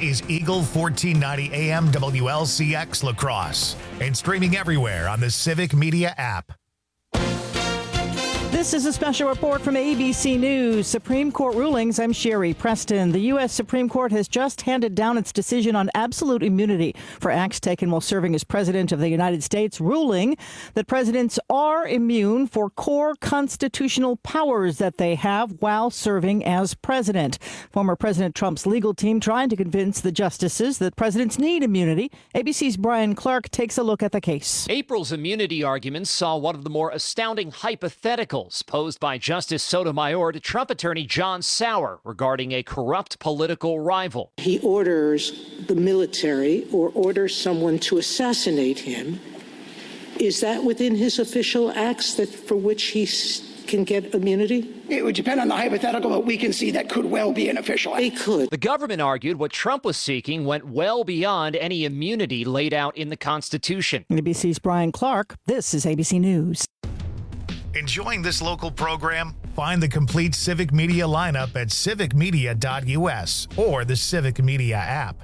is Eagle 1490 AM WLCX La Crosse and streaming everywhere on the Civic Media app. This is a special report from ABC News. Supreme Court rulings. I'm Sherry Preston. The U.S. Supreme Court has just handed down its decision on absolute immunity for acts taken while serving as president of the United States, ruling that presidents are immune for core constitutional powers that they have while serving as president. Former President Trump's legal team trying to convince the justices that presidents need immunity. ABC's Brian Clark takes a look at the case. April's immunity arguments saw one of the more astounding hypotheticals posed by Justice Sotomayor to Trump attorney John Sauer regarding a corrupt political rival. He orders the military or orders someone to assassinate him. Is that within his official acts that for which he can get immunity? It would depend on the hypothetical, but we can see that could well be an official act. It could. The government argued what Trump was seeking went well beyond any immunity laid out in the Constitution. ABC's Brian Clark. This is ABC News. Enjoying this local program? Find the complete Civic Media lineup at civicmedia.us or the Civic Media app.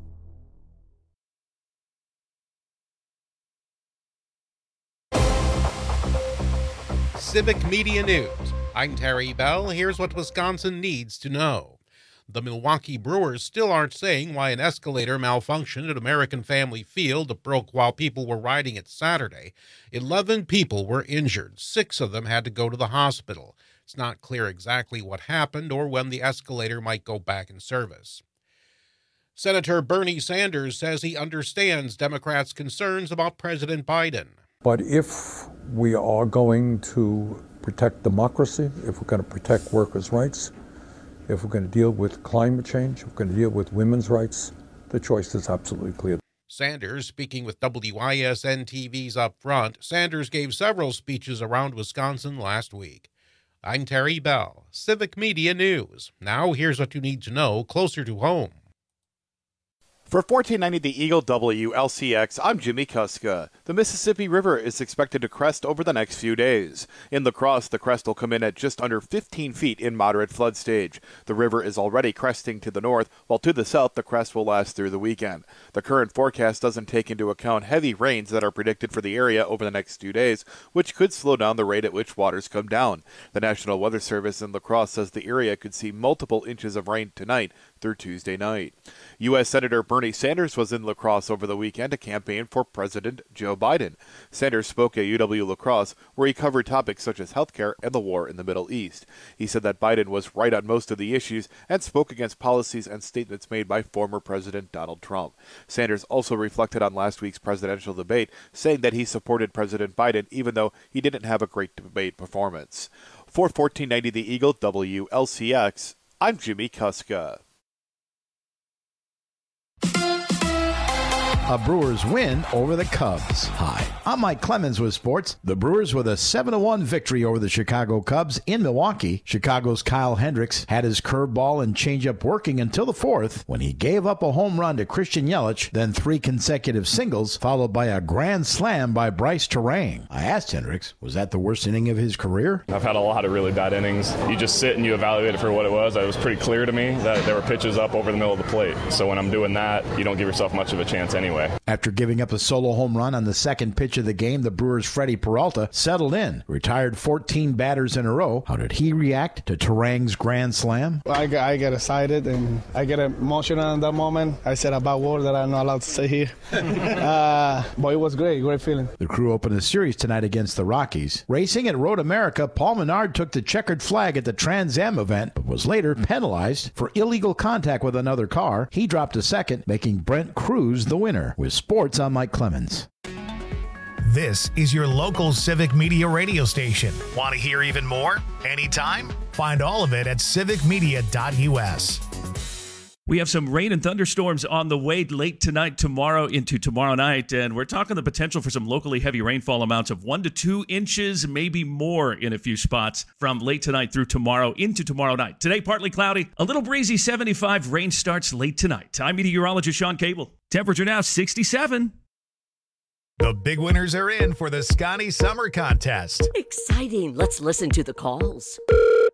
Civic Media News. I'm Terry Bell. Here's what Wisconsin needs to know. The Milwaukee Brewers still aren't saying why an escalator malfunctioned at American Family Field that broke while people were riding it Saturday. 11 people were injured. 6 of them had to go to the hospital. It's not clear exactly what happened or when the escalator might go back in service. Senator Bernie Sanders says he understands Democrats' concerns about President Biden. But if we are going to protect democracy, if we're going to protect workers' rights, if we're going to deal with climate change, if we're going to deal with women's rights, the choice is absolutely clear. Sanders, speaking with WISN TV's Up Front, Sanders gave several speeches around Wisconsin last week. I'm Terry Bell, Civic Media News. Now here's what you need to know closer to home. For 1490 The Eagle WLCX, I'm Jimmy Kuska. The Mississippi River is expected to crest over the next few days. In La Crosse, the crest will come in at just under 15 feet in moderate flood stage. The river is already cresting to the north, while to the south the crest will last through the weekend. The current forecast doesn't take into account heavy rains that are predicted for the area over the next 2 days, which could slow down the rate at which waters come down. The National Weather Service in La Crosse says the area could see multiple inches of rain tonight through Tuesday night. U.S. Senator Bernie Sanders was in La Crosse over the weekend to campaign for President Joe Biden. Sanders spoke at UW La Crosse, where he covered topics such as healthcare and the war in the Middle East. He said that Biden was right on most of the issues and spoke against policies and statements made by former President Donald Trump. Sanders also reflected on last week's presidential debate, saying that he supported President Biden even though he didn't have a great debate performance. For 1490 The Eagle WLCX, I'm Jimmy Kuska. A Brewers win over the Cubs. Hi, I'm Mike Clemens with sports. The Brewers with a 7-1 victory over the Chicago Cubs in Milwaukee. Chicago's Kyle Hendricks had his curveball and changeup working until the fourth when he gave up a home run to Christian Yelich, then 3 consecutive singles, followed by a grand slam by Bryce Terang. I asked Hendricks, was that the worst inning of his career? I've had a lot of really bad innings. You just sit and you evaluate it for what it was. It was pretty clear to me that there were pitches up over the middle of the plate. So when I'm doing that, you don't give yourself much of a chance anyway. After giving up a solo home run on the second pitch of the game, the Brewers' Freddie Peralta settled in, retired 14 batters in a row. How did he react to Terang's grand slam? I get excited and I get emotional in that moment. I said a bad word that I'm not allowed to say here. But it was great feeling. The Crew opened the series tonight against the Rockies. Racing at Road America, Paul Menard took the checkered flag at the Trans Am event, but was later penalized for illegal contact with another car. He dropped to second, making Brent Cruz the winner. With sports, I'm Mike Clemens. This is your local Civic Media radio station. Want to hear even more? Anytime? Find all of it at civicmedia.us. We have some rain and thunderstorms on the way late tonight, tomorrow into tomorrow night, and we're talking the potential for some locally heavy rainfall amounts of 1 to 2 inches, maybe more in a few spots from late tonight through tomorrow into tomorrow night. Today, partly cloudy, a little breezy, 75. Rain starts late tonight. I'm meteorologist Sean Cable. Temperature now 67. The big winners are in for the Scotty Summer Contest. Exciting. Let's listen to the calls.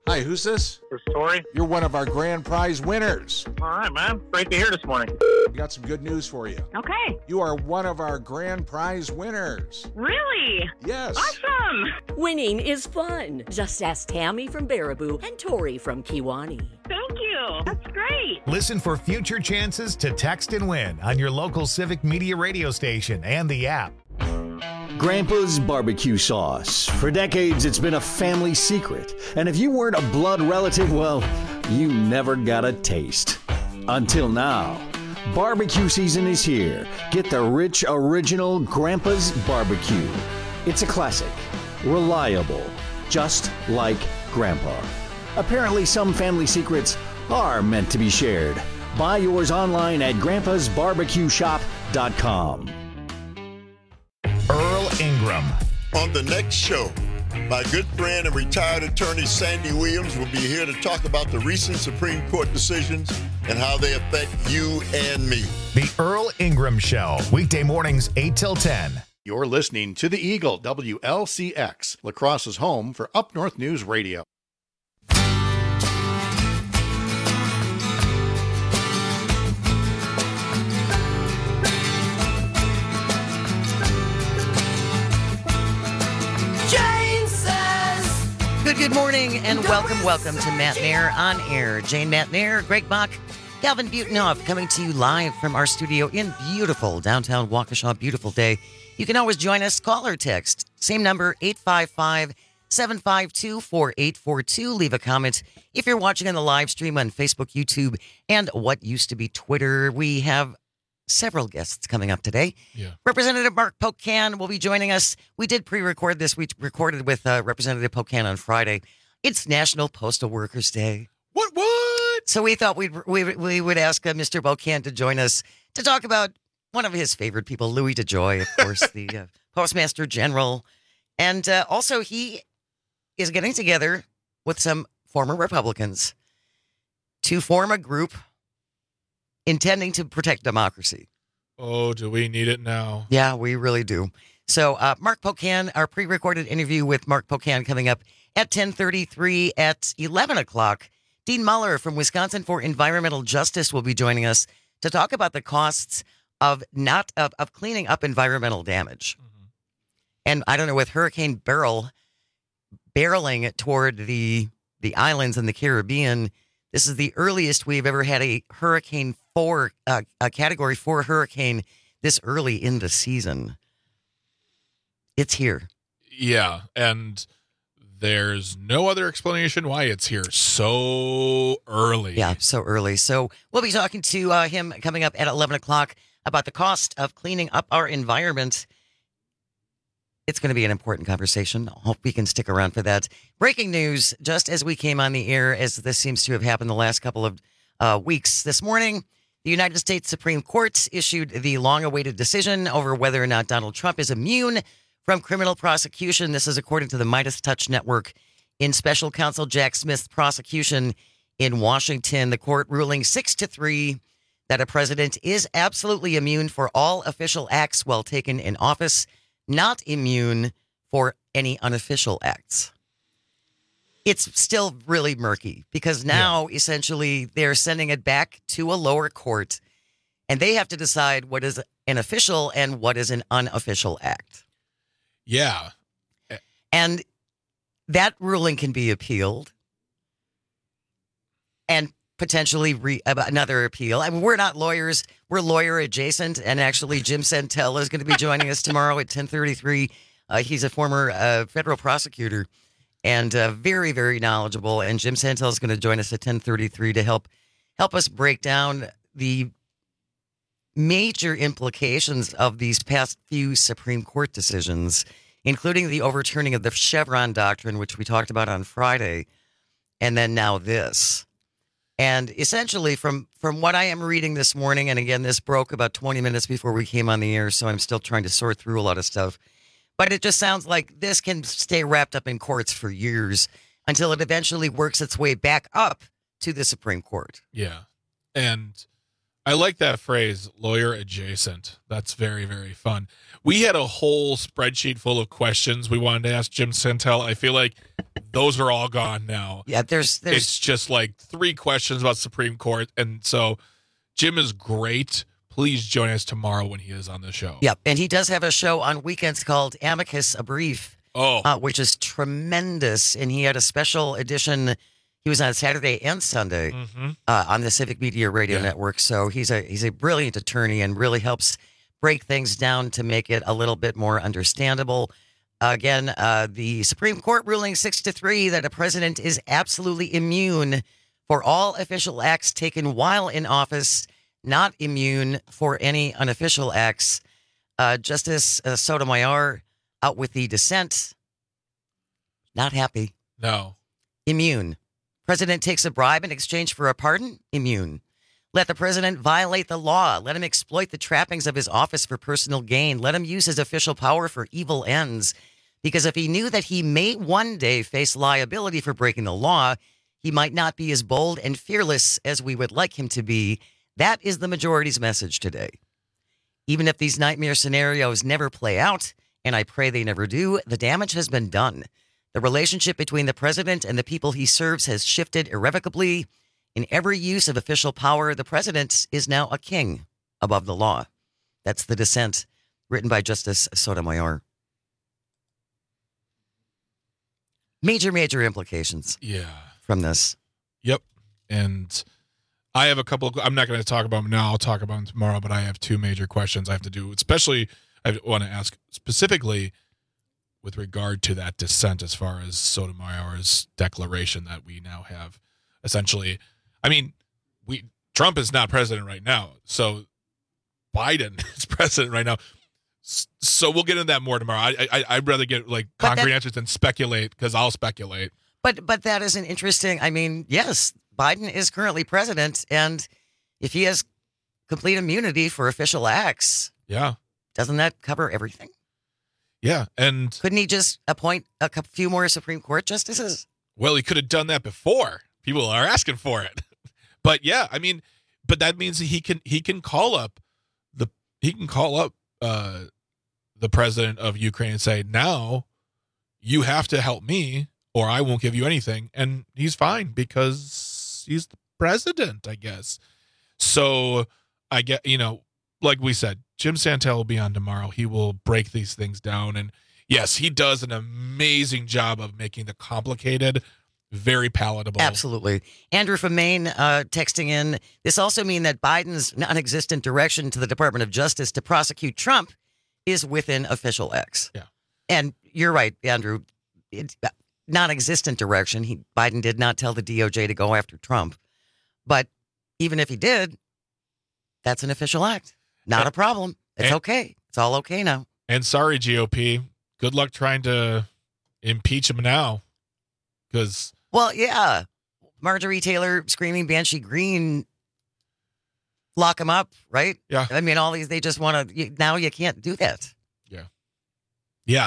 Hi, who's this? This is Tori. You're one of our grand prize winners. All right, man. Great to hear this morning. We got some good news for you. Okay. You are one of our grand prize winners. Really? Yes. Awesome. Winning is fun. Just ask Tammy from Baraboo and Tori from Kiwani. Thank you. That's great. Listen for future chances to text and win on your local Civic Media radio station and the app. Grandpa's barbecue sauce. For decades, it's been a family secret. And if you weren't a blood relative, well, you never got a taste. Until now. Barbecue season is here. Get the rich, original Grandpa's barbecue. It's a classic. Reliable. Just like Grandpa. Apparently, some family secrets are meant to be shared. Buy yours online at grandpasbarbecueshop.com. Earl Ingram. On the next show, my good friend and retired attorney Sandy Williams will be here to talk about the recent Supreme Court decisions and how they affect you and me. The Earl Ingram Show, weekday mornings 8 till 10. You're listening to The Eagle, WLCX, La Crosse's home for Up North News Radio. Good morning and welcome to Matt Nair on Air. Jane Matt Nair, Greg Bach, Calvin Butenhoff coming to you live from our studio in beautiful downtown Waukesha. Beautiful day. You can always join us, call or text. Same number, 855-752-4842. Leave a comment if you're watching on the live stream on Facebook, YouTube, and what used to be Twitter. We have several guests coming up today. Yeah. Representative Mark Pocan will be joining us. We did pre-record this. We recorded with Representative Pocan on Friday. It's National Postal Workers Day. What? So we thought we would ask Mr. Pocan to join us to talk about one of his favorite people, Louis DeJoy, of course, the Postmaster General. And also he is getting together with some former Republicans to form a group intending to protect democracy. Oh, do we need it now? Yeah, we really do. So Mark Pocan, our pre-recorded interview with Mark Pocan coming up at 10:33 at 11 o'clock. Dean Muller from Wisconsin for Environmental Justice will be joining us to talk about the costs of cleaning up environmental damage. Mm-hmm. And I don't know, with Hurricane Beryl barreling toward the islands in the Caribbean, this is the earliest we've ever had a Hurricane 4, a Category 4 hurricane this early in the season. It's here. Yeah, and there's no other explanation why it's here so early. Yeah, so early. So we'll be talking to him coming up at 11 o'clock about the cost of cleaning up our environment. It's going to be an important conversation. I hope we can stick around for that. Breaking news, just as we came on the air, as this seems to have happened the last couple of weeks. This morning, the United States Supreme Court issued the long-awaited decision over whether or not Donald Trump is immune from criminal prosecution. This is according to the Midas Touch Network. In special counsel Jack Smith's prosecution in Washington, the court ruling 6-3 that a president is absolutely immune for all official acts while taken in office, not immune for any unofficial acts. It's still really murky because now essentially they're sending it back to a lower court and they have to decide what is an official and what is an unofficial act. Yeah. And that ruling can be appealed and potentially another appeal. I mean, we're not lawyers. We're lawyer adjacent. And actually, Jim Santel is going to be joining us tomorrow at 10:33. He's a former federal prosecutor and very, very knowledgeable. And Jim Santel is going to join us at 10:33 to help us break down the major implications of these past few Supreme Court decisions, including the overturning of the Chevron doctrine, which we talked about on Friday, and then now this. And essentially, from what I am reading this morning, and again, this broke about 20 minutes before we came on the air, so I'm still trying to sort through a lot of stuff. But it just sounds like this can stay wrapped up in courts for years until it eventually works its way back up to the Supreme Court. Yeah. And I like that phrase, lawyer adjacent. That's very, very fun. We had a whole spreadsheet full of questions we wanted to ask Jim Santel. I feel like those are all gone now. Yeah, there's it's just like 3 questions about Supreme Court. And so Jim is great. Please join us tomorrow when he is on the show. Yep, and he does have a show on weekends called Amicus A Brief, which is tremendous. And he had a special edition. He was on Saturday and Sunday on the Civic Media Radio Network. So he's a brilliant attorney and really helps break things down to make it a little bit more understandable. Again, the Supreme Court ruling 6-3 that a president is absolutely immune for all official acts taken while in office, not immune for any unofficial acts. Justice Sotomayor out with the dissent. Not happy. No. Immune. President takes a bribe in exchange for a pardon? Immune. Let the president violate the law. Let him exploit the trappings of his office for personal gain. Let him use his official power for evil ends. Because if he knew that he may one day face liability for breaking the law, he might not be as bold and fearless as we would like him to be. That is the majority's message today. Even if these nightmare scenarios never play out, and I pray they never do, the damage has been done. The relationship between the president and the people he serves has shifted irrevocably. In every use of official power, the president is now a king above the law. That's the dissent written by Justice Sotomayor. Major implications from this. Yep. And I have a couple of, I'm not going to talk about them now. I'll talk about them tomorrow, but I have 2 major questions I have to do, especially I want to ask specifically with regard to that dissent as far as Sotomayor's declaration that we now have essentially, I mean, Trump is not president right now, so Biden is president right now. So we'll get into that more tomorrow. I'd rather get like concrete answers than speculate, because I'll speculate. But that is an interesting, I mean, yes, Biden is currently president, and if he has complete immunity for official acts, doesn't that cover everything? Yeah, and couldn't he just appoint a few more Supreme Court justices? Well, he could have done that before. People are asking for it. But yeah, I mean, but that means he can call up the president of Ukraine and say, now you have to help me or I won't give you anything. And he's fine because he's the president, I guess. So I get, like we said, Jim Santel will be on tomorrow. He will break these things down. And yes, he does an amazing job of making the complicated very palatable. Absolutely. Andrew from Maine texting in, this also means that Biden's non-existent direction to the Department of Justice to prosecute Trump is within official acts. Yeah. And you're right, Andrew. Non-existent direction. Biden did not tell the DOJ to go after Trump. But even if he did, that's an official act. Not a problem. It's okay. It's all okay now. And sorry, GOP. Good luck trying to impeach him now. Because... Well, yeah. Marjorie Taylor screaming Banshee Green, lock him up, right? Yeah. I mean, all these, they just want to, now you can't do that. Yeah. Yeah,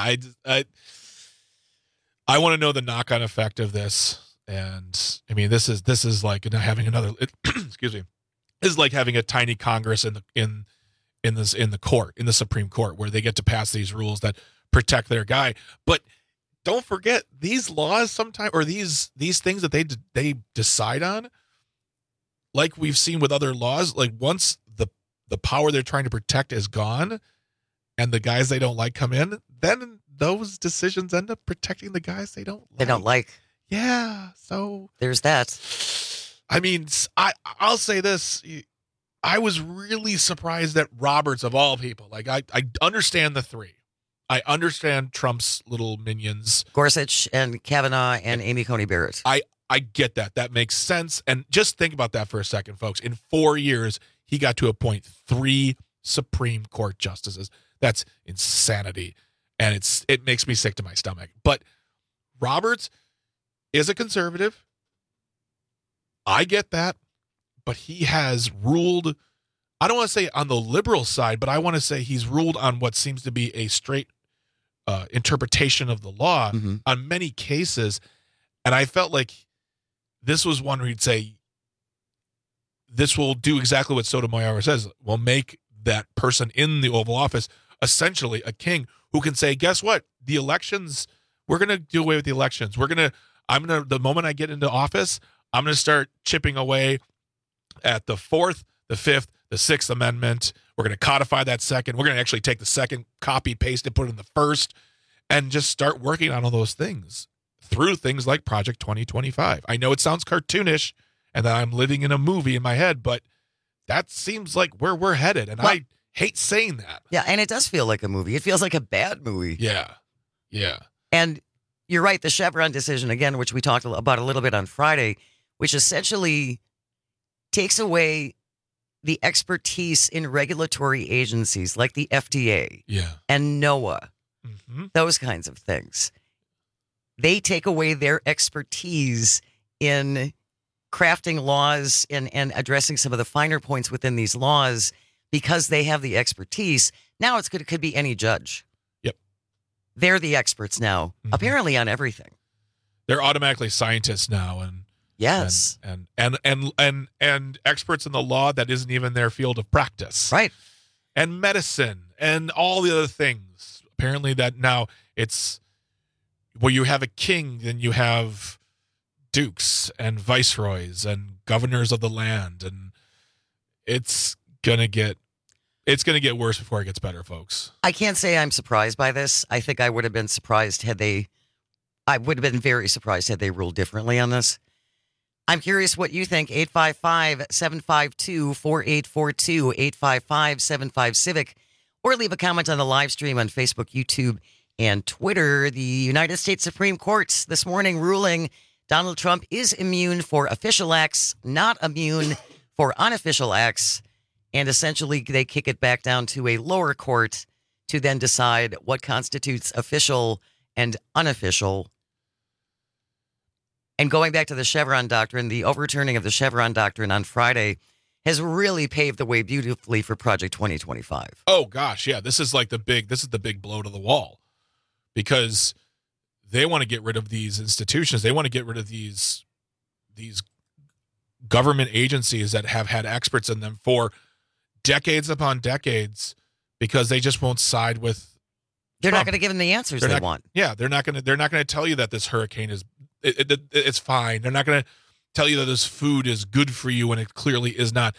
I want to know the knock-on effect of this. And, I mean, this is like having another, excuse me, this is like having a tiny Congress in the court, in the Supreme Court, where they get to pass these rules that protect their guy. But don't forget, these laws sometimes, or these things that they decide on, like we've seen with other laws, like once the power they're trying to protect is gone and the guys they don't like come in, then those decisions end up protecting the guys they don't like. Yeah, so there's that. I mean, I'll say this. I was really surprised that Roberts, of all people, like I understand the 3. I understand Trump's little minions. Gorsuch and Kavanaugh and Amy Coney Barrett. I get that. That makes sense. And just think about that for a second, folks. In 4 years, he got to appoint 3 Supreme Court justices. That's insanity. And it makes me sick to my stomach. But Roberts is a conservative. I get that. But he has ruled, I don't want to say on the liberal side, but I want to say he's ruled on what seems to be a straight interpretation of the law on many cases. And I felt like this was one where he'd say, this will do exactly what Sotomayor says. Will make that person in the Oval Office essentially a king who can say, guess what? The elections, we're going to do away with the elections. The moment I get into office, I'm going to start chipping away at the 4th, the 5th, the 6th Amendment. We're going to codify that second. We're going to actually take the second, copy, paste it, put it in the first, and just start working on all those things through things like Project 2025. I know it sounds cartoonish and that I'm living in a movie in my head, but that seems like where we're headed. And I hate saying that. Yeah, and it does feel like a movie. It feels like a bad movie. Yeah. And you're right, the Chevron decision, again, which we talked about a little bit on Friday, which essentially takes away the expertise in regulatory agencies like the FDA and NOAA, those kinds of things. They take away their expertise in crafting laws and addressing some of the finer points within these laws because they have the expertise. Now it could be any judge. Yep. They're the experts now, apparently on everything. They're automatically scientists now, and yes, and experts in the law that isn't even their field of practice, right? And medicine and all the other things. Apparently, that now it's where you have a king, then you have dukes and viceroys and governors of the land, and it's gonna get worse before it gets better, folks. I can't say I'm surprised by this. I think I would have been surprised had they. I would have been very surprised had they ruled differently on this. I'm curious what you think. 855-752-4842, 855-75-CIVIC, or leave a comment on the live stream on Facebook, YouTube, and Twitter. The United States Supreme Court this morning ruling Donald Trump is immune for official acts, not immune for unofficial acts. And essentially, they kick it back down to a lower court to then decide what constitutes official and unofficial. And going back to the Chevron doctrine, the overturning of the Chevron doctrine on Friday has really paved the way beautifully for Project 2025. Oh gosh, yeah, this is the big blow to the wall, because they want to get rid of these institutions. They want to get rid of these government agencies that have had experts in them for decades upon decades, because they just won't side with. They're not going to give them the answers they want. Yeah, they're not going to tell you that this hurricane is it's fine. They're not going to tell you that this food is good for you when it clearly is not.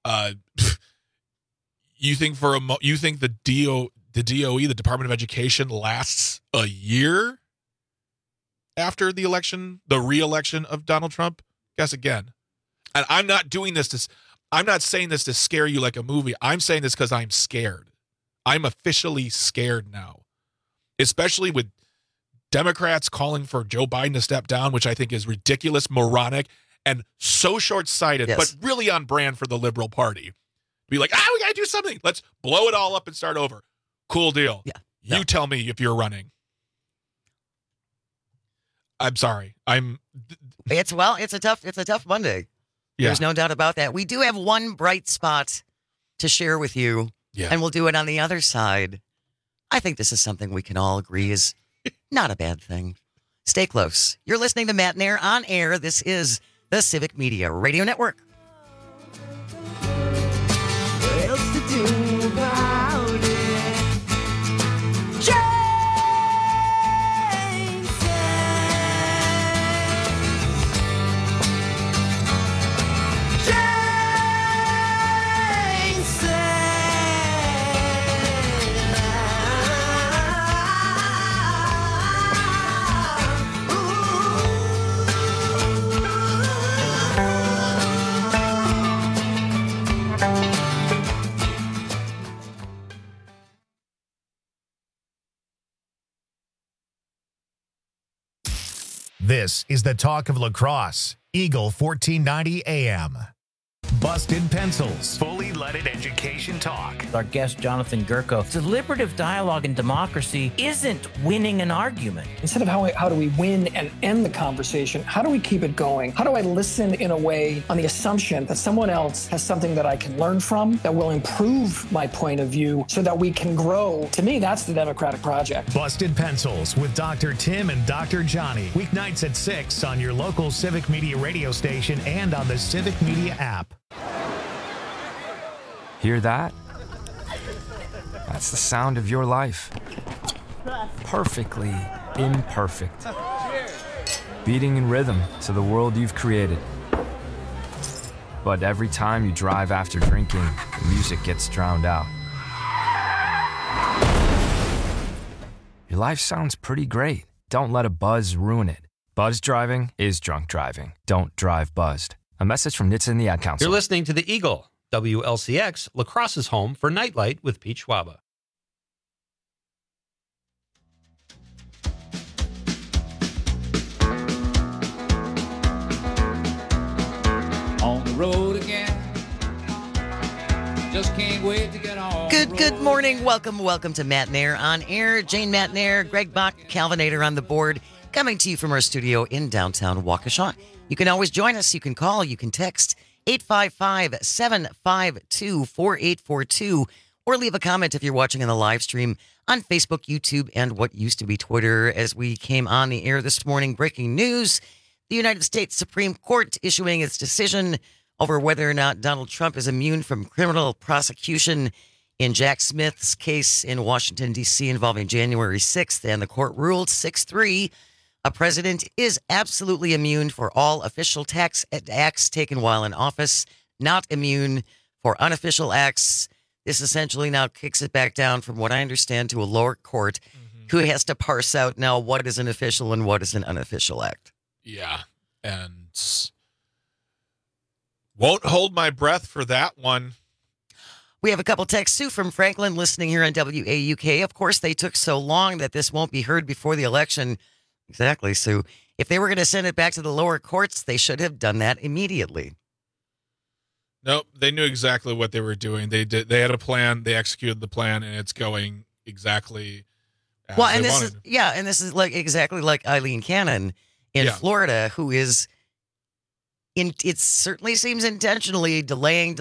You think the DOE, the Department of Education, lasts a year after the election, the re-election of Donald Trump? Guess again. And I'm not doing this I'm not saying this to scare you like a movie. I'm saying this because I'm scared. I'm officially scared now, especially with Democrats calling for Joe Biden to step down, which I think is ridiculous, moronic, and so short-sighted, but really on brand for the liberal party. Be like, we got to do something. Let's blow it all up and start over. Cool deal. Yeah. You tell me if you're running. I'm sorry. It's a tough Monday. Yeah. There's no doubt about that. We do have one bright spot to share with you, and we'll do it on the other side. I think this is something we can all agree is not a bad thing. Stay close. You're listening to Matt Nair on air. This is the Civic Media Radio Network. What else to do about it? This is the talk of La Crosse, Eagle 1490 AM. Busted Pencils, fully leaded education talk. Our guest, Jonathan Gurko, deliberative dialogue and democracy isn't winning an argument. Instead of how do we win and end the conversation, how do we keep it going? How do I listen in a way on the assumption that someone else has something that I can learn from, that will improve my point of view so that we can grow? To me, that's the democratic project. Busted Pencils with Dr. Tim and Dr. Johnny. Weeknights at 6 on your local Civic Media radio station and on the Civic Media app. Hear that? That's the sound of your life. Perfectly imperfect. beating in rhythm to the world you've created. But every time you drive after drinking, the music gets drowned out. Your life sounds pretty great. Don't let a buzz ruin it. Buzz driving is drunk driving. Don't drive buzzed. A message from NHTSA and the Ad Council. You're listening to The Eagle, WLCX, La Crosse's home for Nightlight with Pete Schwaba. On the road again. Just can't wait to get on. Good morning. Welcome to Matt Nair on air. Jane Matt Nair, Greg Bach, Calvinator on the board, coming to you from our studio in downtown Waukesha. You can always join us. You can call. You can text 855-752-4842 or leave a comment if you're watching on the live stream on Facebook, YouTube, and what used to be Twitter. As we came on the air this morning, breaking news, the United States Supreme Court issuing its decision over whether or not Donald Trump is immune from criminal prosecution in Jack Smith's case in Washington, D.C. involving January 6th. And the court ruled 6-3. A president is absolutely immune for all official acts taken while in office, not immune for unofficial acts. This essentially now kicks it back down, from what I understand, to a lower court who has to parse out now what is an official and what is an unofficial act. Yeah, and won't hold my breath for that one. We have a couple texts, Sue from Franklin, listening here on WAUK. Of course, they took so long that this won't be heard before the election. Exactly, Sue. If they were going to send it back to the lower courts, they should have done that immediately. Nope, they knew exactly what they were doing. They had a plan, they executed the plan, and it's going exactly as they wanted. This is like exactly like Eileen Cannon in Florida, who is it certainly seems intentionally delaying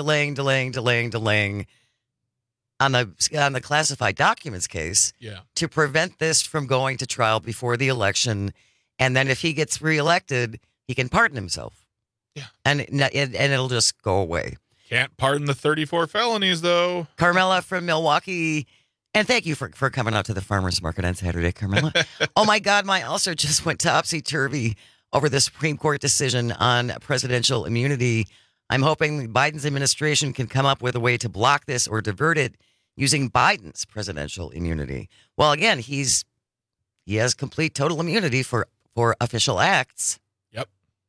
on the classified documents case to prevent this from going to trial before the election. And then if he gets reelected, he can pardon himself. Yeah. And it'll just go away. Can't pardon the 34 felonies, though. Carmela from Milwaukee. And thank you for coming out to the farmers market on Saturday, Carmela. Oh, my God, my ulcer just went topsy-turvy over the Supreme Court decision on presidential immunity. I'm hoping Biden's administration can come up with a way to block this or divert it using Biden's presidential immunity. Well, again, he has complete total immunity for official acts. Yep.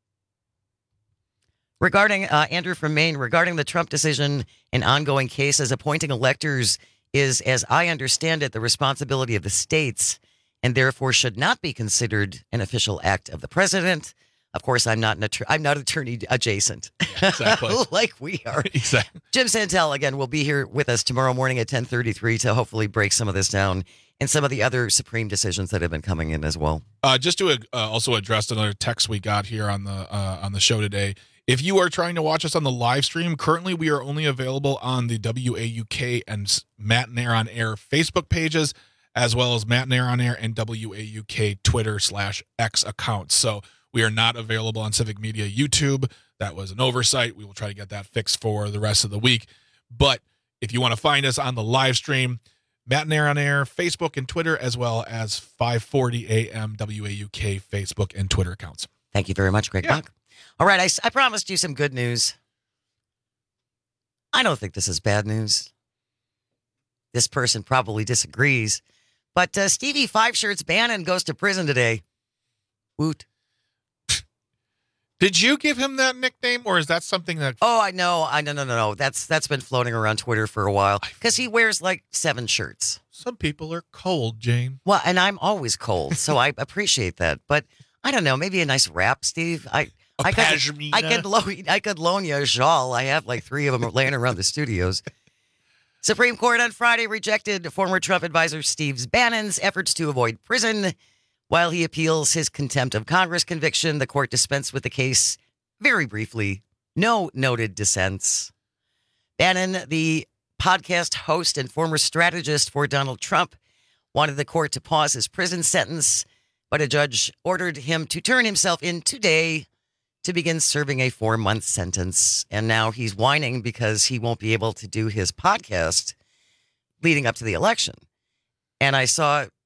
Regarding Andrew from Maine, regarding the Trump decision and ongoing cases, appointing electors is, as I understand it, the responsibility of the states, and therefore should not be considered an official act of the president. Of course, I'm not attorney adjacent, exactly. like we are. Exactly. Jim Santel, again, will be here with us tomorrow morning at 10:33 to hopefully break some of this down and some of the other Supreme decisions that have been coming in as well. Just to also address another text we got here on the show today. If you are trying to watch us on the live stream, currently we are only available on the WAUK and Matt Nair on Air Facebook pages, as well as Matt Nair on Air and WAUK Twitter/X accounts. So we are not available on Civic Media YouTube. That was an oversight. We will try to get that fixed for the rest of the week. But if you want to find us on the live stream, Matt Nair on Air, Facebook and Twitter, as well as 540 AM WAUK Facebook and Twitter accounts. Thank you very much, Greg Bach. All right, I promised you some good news. I don't think this is bad news. This person probably disagrees. But Stevie Five Shirts Bannon goes to prison today. Woot. Did you give him that nickname, or is that something that... Oh, I know. No. That's been floating around Twitter for a while, because he wears like 7 shirts. Some people are cold, Jane. Well, and I'm always cold, so I appreciate that. But I don't know, maybe a nice wrap, Steve. I could loan you a shawl. I have like 3 of them laying around the studios. Supreme Court on Friday rejected former Trump advisor Steve Bannon's efforts to avoid prison. While he appeals his contempt of Congress conviction, the court dispensed with the case very briefly. No noted dissents. Bannon, the podcast host and former strategist for Donald Trump, wanted the court to pause his prison sentence, but a judge ordered him to turn himself in today to begin serving a 4-month sentence. And now he's whining because he won't be able to do his podcast leading up to the election. And I saw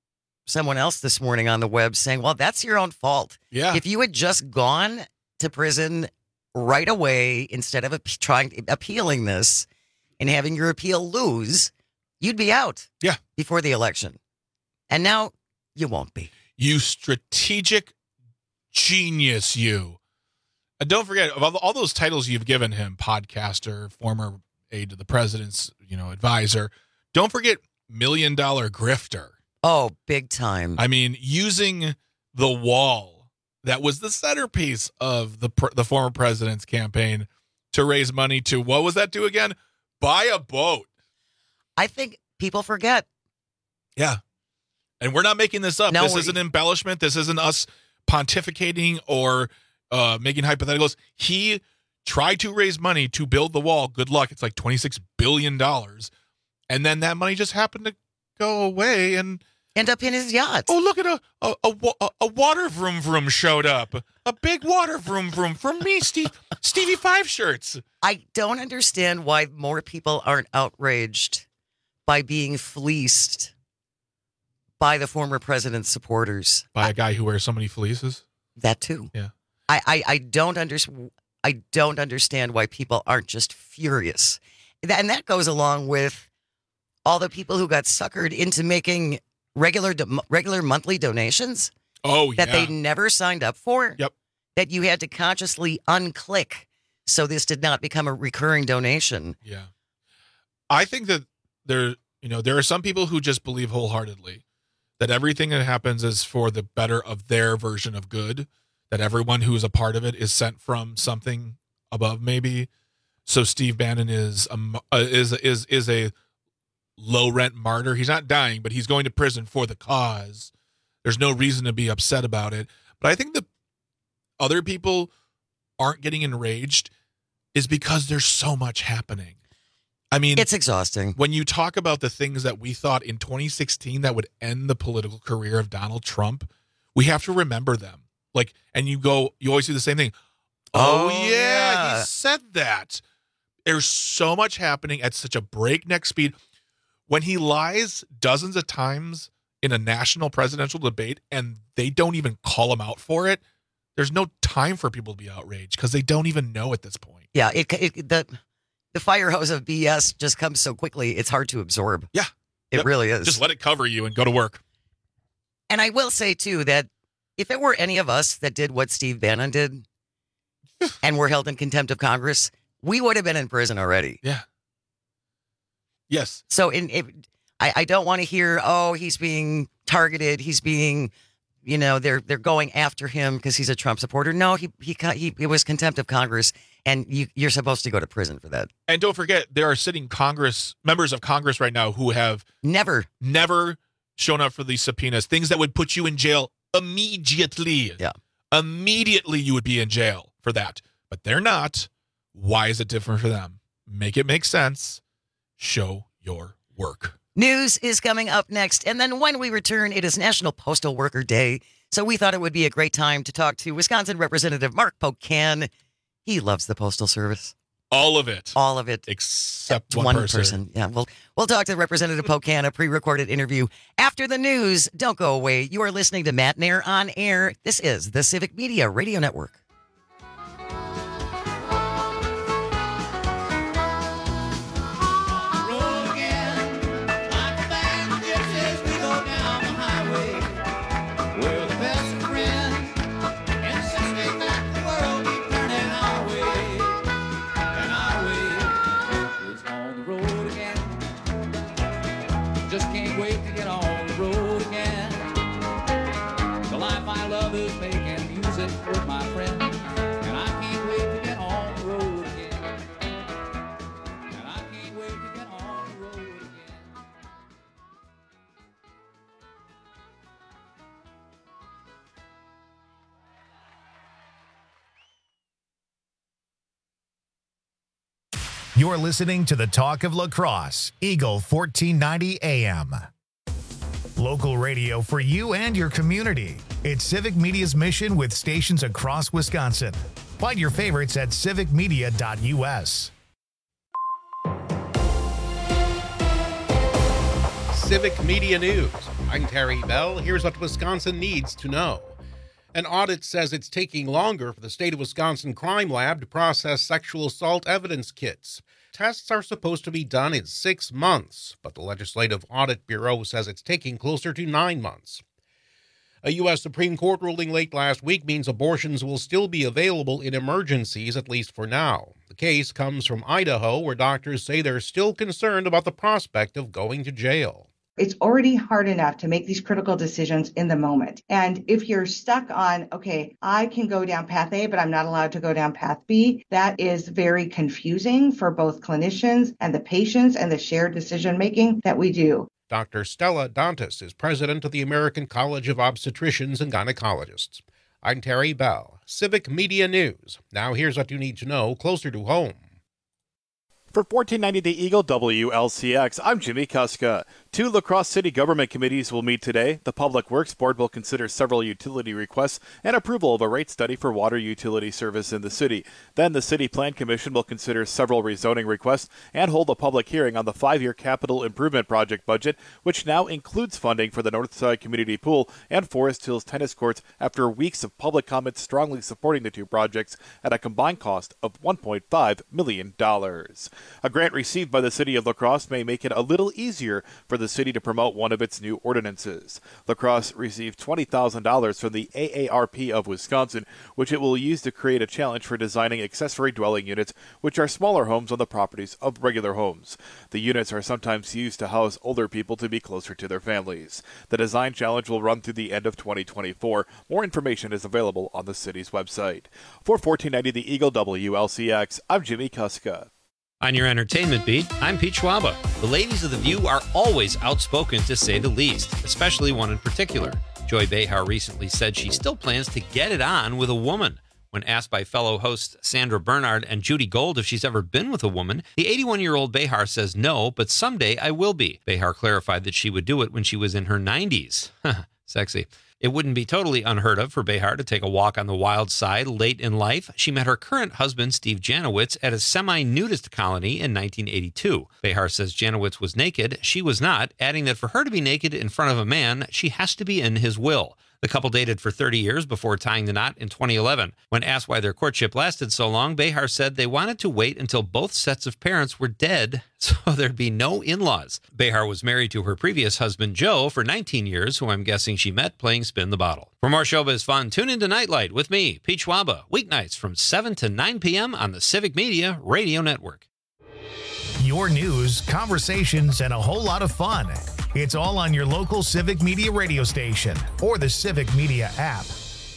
someone else this morning on the web saying, well, that's your own fault. Yeah. If you had just gone to prison right away instead of appealing this and having your appeal lose, you'd be out before the election. And now you won't be. You strategic genius, you. And don't forget, of all those titles you've given him, podcaster, former aide to the president's, advisor, don't forget $1 million grifter. Oh, big time. I mean, using the wall that was the centerpiece of the former president's campaign to raise money to, what was that do again? Buy a boat. I think people forget. Yeah. And we're not making this up. No, this isn't embellishment. This isn't us pontificating or making hypotheticals. He tried to raise money to build the wall. Good luck. It's like $26 billion. And then that money just happened to go away and end up in his yacht. Oh, look at a water vroom vroom showed up. A big water vroom vroom from me, Stevie Five shirts. I don't understand why more people aren't outraged by being fleeced by the former president's supporters. By a guy who wears so many fleeces? That too. Yeah. I don't understand why people aren't just furious. And that goes along with all the people who got suckered into making regular monthly donations. Oh, yeah. That they never signed up for. Yep. That you had to consciously unclick so this did not become a recurring donation. Yeah. I think that there are some people who just believe wholeheartedly that everything that happens is for the better of their version of good, that everyone who is a part of it is sent from something above maybe. So Steve Bannon is a low rent martyr. He's not dying, but he's going to prison for the cause. There's no reason to be upset about it. But I think the other people aren't getting enraged is because there's so much happening. I mean, it's exhausting. When you talk about the things that we thought in 2016 that would end the political career of Donald Trump, we have to remember them. And you always do the same thing. Oh yeah, he said that. There's so much happening at such a breakneck speed. When he lies dozens of times in a national presidential debate and they don't even call him out for it, there's no time for people to be outraged because they don't even know at this point. Yeah, the fire hose of BS just comes so quickly, it's hard to absorb. Yeah. It really is. Just let it cover you and go to work. And I will say, too, that if it were any of us that did what Steve Bannon did and were held in contempt of Congress, we would have been in prison already. Yeah. Yes. So I don't want to hear, he's being targeted. He's being, they're going after him because he's a Trump supporter. No, he was contempt of Congress, and you're supposed to go to prison for that. And don't forget, there are sitting members of Congress right now who have never shown up for these subpoenas, things that would put you in jail immediately. Yeah. Immediately you would be in jail for that. But they're not. Why is it different for them? Make it make sense. Show your work. News is coming up next. And then when we return, it is National Postal Worker Day. So we thought it would be a great time to talk to Wisconsin Representative Mark Pocan. He loves the Postal Service. All of it. All of it. Except one person. Yeah, we'll talk to Representative Pocan, a pre-recorded interview after the news. Don't go away. You are listening to Matt Nair on Air. This is the Civic Media Radio Network. Just can't wait to get on the road again. The life I love is making music with my friends, and I can't wait to get on the road again. And I can't wait to get on the road again. You're listening to the Talk of La Crosse, Eagle 1490 AM. Local radio for you and your community. It's Civic Media's mission with stations across Wisconsin. Find your favorites at civicmedia.us. Civic Media News. I'm Terry Bell. Here's what Wisconsin needs to know. An audit says it's taking longer for the state of Wisconsin Crime Lab to process sexual assault evidence kits. Tests are supposed to be done in 6 months, but the Legislative Audit Bureau says it's taking closer to 9 months. A U.S. Supreme Court ruling late last week means abortions will still be available in emergencies, at least for now. The case comes from Idaho, where doctors say they're still concerned about the prospect of going to jail. It's already hard enough to make these critical decisions in the moment. And if you're stuck on, okay, I can go down path A, but I'm not allowed to go down path B, that is very confusing for both clinicians and the patients and the shared decision-making that we do. Dr. Stella Dantas is president of the American College of Obstetricians and Gynecologists. I'm Terry Bell, Civic Media News. Now here's what you need to know closer to home. For 1490 The Eagle WLCX, I'm Jimmy Kuska. 2 La Crosse City government committees will meet today. The Public Works Board will consider several utility requests and approval of a rate study for water utility service in the city. Then the City Plan Commission will consider several rezoning requests and hold a public hearing on the 5-year capital improvement project budget, which now includes funding for the Northside Community Pool and Forest Hills tennis courts after weeks of public comments strongly supporting the 2 projects at a combined cost of $1.5 million. A grant received by the City of La Crosse may make it a little easier for the city to promote one of its new ordinances. La Crosse received $20,000 from the AARP of Wisconsin, which it will use to create a challenge for designing accessory dwelling units, which are smaller homes on the properties of regular homes. The units are sometimes used to house older people to be closer to their families. The design challenge will run through the end of 2024. More information is available on the city's website. For 1490 The Eagle WLCX, I'm Jimmy Kuska. On your entertainment beat, I'm Pete Schwaba. The ladies of The View are always outspoken, to say the least, especially one in particular. Joy Behar recently said she still plans to get it on with a woman. When asked by fellow hosts Sandra Bernard and Judy Gold if she's ever been with a woman, the 81-year-old Behar says no, but someday I will be. Behar clarified that she would do it when she was in her 90s. Sexy. It wouldn't be totally unheard of for Behar to take a walk on the wild side late in life. She met her current husband, Steve Janowitz, at a semi-nudist colony in 1982. Behar says Janowitz was naked. She was not, adding that for her to be naked in front of a man, she has to be in his will. The couple dated for 30 years before tying the knot in 2011. When asked why their courtship lasted so long, Behar said they wanted to wait until both sets of parents were dead so there'd be no in-laws. Behar was married to her previous husband, Joe, for 19 years, who I'm guessing she met playing Spin the Bottle. For more showbiz fun, tune into Nightlight with me, Pete Schwaba, weeknights from 7 to 9 p.m. on the Civic Media Radio Network. Your news, conversations, and a whole lot of fun. It's all on your local Civic Media radio station or the Civic Media app.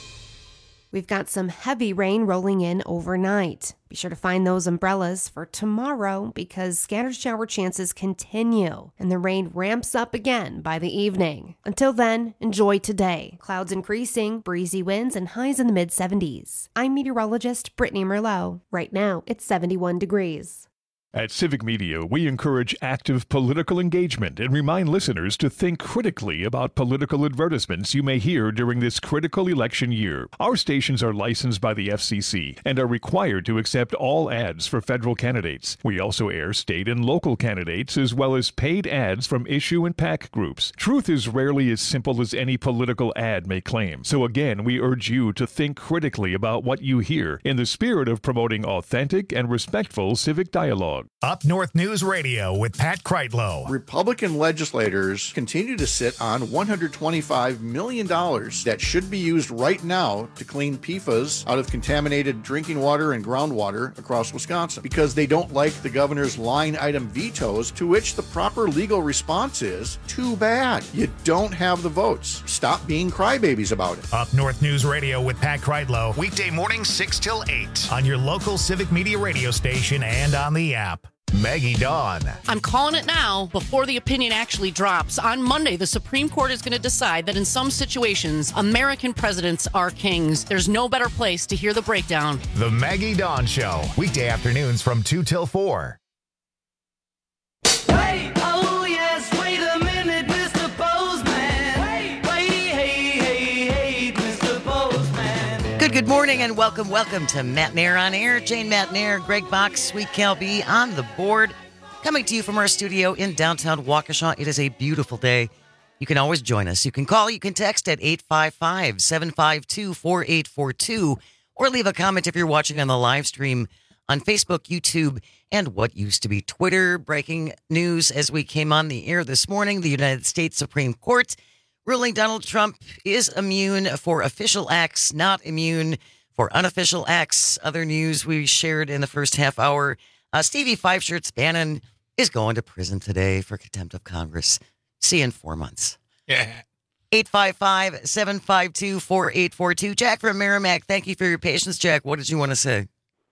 We've got some heavy rain rolling in overnight. Be sure to find those umbrellas for tomorrow because scattered shower chances continue and the rain ramps up again by the evening. Until then, enjoy today. Clouds increasing, breezy winds, and highs in the mid-70s. I'm meteorologist Brittany Merlot. Right now, it's 71 degrees. At Civic Media, we encourage active political engagement and remind listeners to think critically about political advertisements you may hear during this critical election year. Our stations are licensed by the FCC and are required to accept all ads for federal candidates. We also air state and local candidates as well as paid ads from issue and PAC groups. Truth is rarely as simple as any political ad may claim. So again, we urge you to think critically about what you hear in the spirit of promoting authentic and respectful civic dialogue. Up North News Radio with Pat Kreitlow. Republican legislators continue to sit on $125 million that should be used right now to clean PFAS out of contaminated drinking water and groundwater across Wisconsin because they don't like the governor's line item vetoes, to which the proper legal response is, too bad. You don't have the votes. Stop being crybabies about it. Up North News Radio with Pat Kreitlow, weekday mornings 6 till 8 on your local Civic Media radio station and on the app. Maggie Dawn. I'm calling it now before the opinion actually drops. On Monday, the Supreme Court is going to decide that in some situations, American presidents are kings. There's no better place to hear the breakdown. The Maggie Dawn Show, weekday afternoons from 2 till 4. Wait, oh yes, wait a minute, Mr. Postman. Wait, hey, Mr. Postman. Good morning and welcome to Matt Nair on Air. Jane Matt Nair, Greg Box, Sweet Cal B on the board. Coming to you from our studio in downtown Waukesha. It is a beautiful day. You can always join us. You can call, you can text at 855-752-4842, or leave a comment if you're watching on the live stream on Facebook, YouTube, and what used to be Twitter. Breaking news as we came on the air this morning, the United States Supreme Court ruling Donald Trump is immune for official acts, not immune for unofficial acts. Other news we shared in the first half hour, Stevie Five Shirts Bannon is going to prison today for contempt of Congress. See you in 4 months. Yeah. 855-752-4842. Jack from Merrimack, thank you for your patience. Jack, what did you want to say?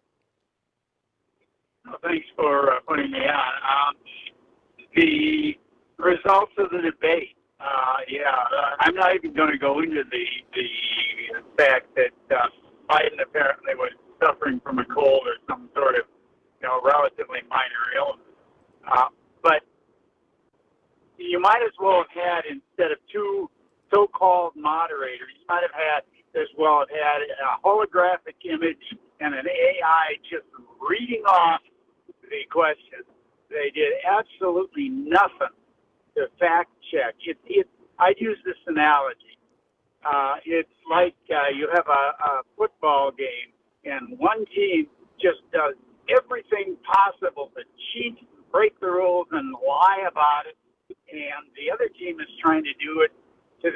Well, thanks for putting me on. The results of the debate. I'm not even going to go into the fact that Biden apparently was suffering from a cold or some sort of, relatively minor illness. But you might as well have had, instead of two so-called moderators, you might have had a holographic image and an AI just reading off the questions. They did absolutely nothing to fact check. I'd use this analogy. It's like you have a football game, and one team just does everything possible to cheat, break the rules, and lie about it, and the other team is trying to do it do